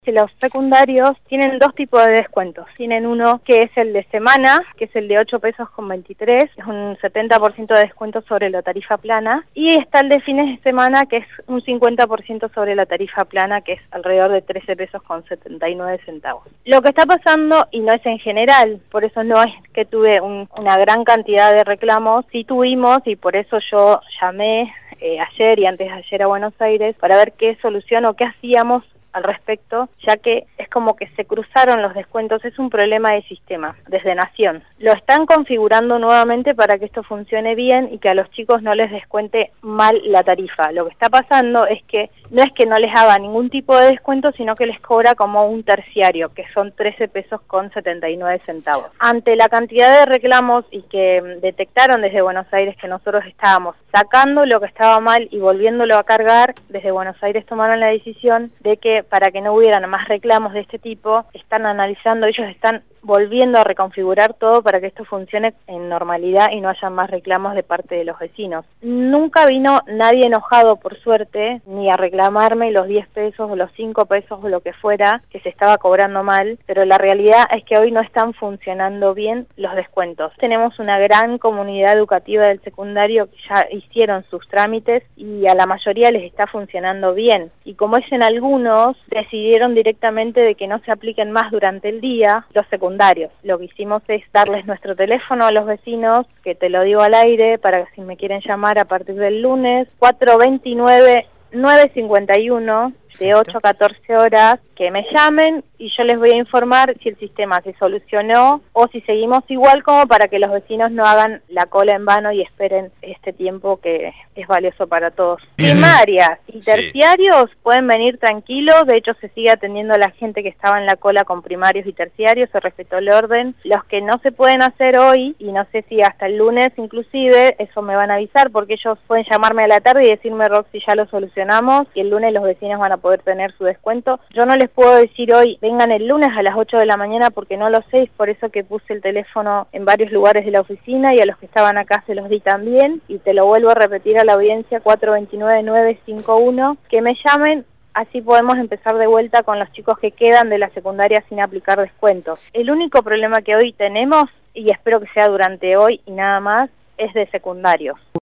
Los secundarios tienen dos tipos de descuentos. Tienen uno que es el de semana, que es el de 8 pesos con 23, es un 70% de descuento sobre la tarifa plana. Y está el de fines de semana, que es un 50% sobre la tarifa plana, que es alrededor de 13 pesos con 79 centavos. Lo que está pasando, y no es en general, por eso no es que tuve una gran cantidad de reclamos, sí tuvimos, y por eso yo llamé ayer y antes de ayer a Buenos Aires para ver qué solución o qué hacíamos al respecto, ya que es como que se cruzaron los descuentos, es un problema de sistema, desde Nación. Lo están configurando nuevamente para que esto funcione bien y que a los chicos no les descuente mal la tarifa. Lo que está pasando es que no les haga ningún tipo de descuento, sino que les cobra como un terciario, que son 13 pesos con 79 centavos. Ante la cantidad de reclamos y que detectaron desde Buenos Aires que nosotros estábamos sacando lo que estaba mal y volviéndolo a cargar, desde Buenos Aires tomaron la decisión de que para que no hubieran más reclamos de este tipo, están analizando, ellos están volviendo a reconfigurar todo para que esto funcione en normalidad y no haya más reclamos de parte de los vecinos. Nunca vino nadie enojado, por suerte, ni a reclamarme los 10 pesos o los 5 pesos o lo que fuera que se estaba cobrando mal, pero la realidad es que hoy no están funcionando bien los descuentos. Tenemos una gran comunidad educativa del secundario que ya hicieron sus trámites y a la mayoría les está funcionando bien. Y como es en algunos, decidieron directamente de que no se apliquen más durante el día los secundarios. Lo que hicimos es darles nuestro teléfono a los vecinos, que te lo digo al aire, para que si me quieren llamar a partir del lunes, 429-951, de 8 a 14 horas, que me llamen y yo les voy a informar si el sistema se solucionó o si seguimos igual, como para que los vecinos no hagan la cola en vano y esperen este tiempo que es valioso para todos. Primarias y terciarios pueden venir tranquilos, de hecho se sigue atendiendo a la gente que estaba en la cola con primarios y terciarios, se respetó el orden. Los que no se pueden hacer hoy, y no sé si hasta el lunes inclusive, eso me van a avisar, porque ellos pueden llamarme a la tarde y decirme, Roxy, ya lo solucionamos, y el lunes los vecinos van a poder tener su descuento. Yo no les puedo decir hoy, vengan el lunes a las 8 de la mañana, porque no lo sé, es por eso que puse el teléfono en varios lugares de la oficina y a los que estaban acá se los di también, y te lo vuelvo a repetir a la audiencia, 429-951, que me llamen, así podemos empezar de vuelta con los chicos que quedan de la secundaria sin aplicar descuentos. El único problema que hoy tenemos, y espero que sea durante hoy y nada más, es de secundarios.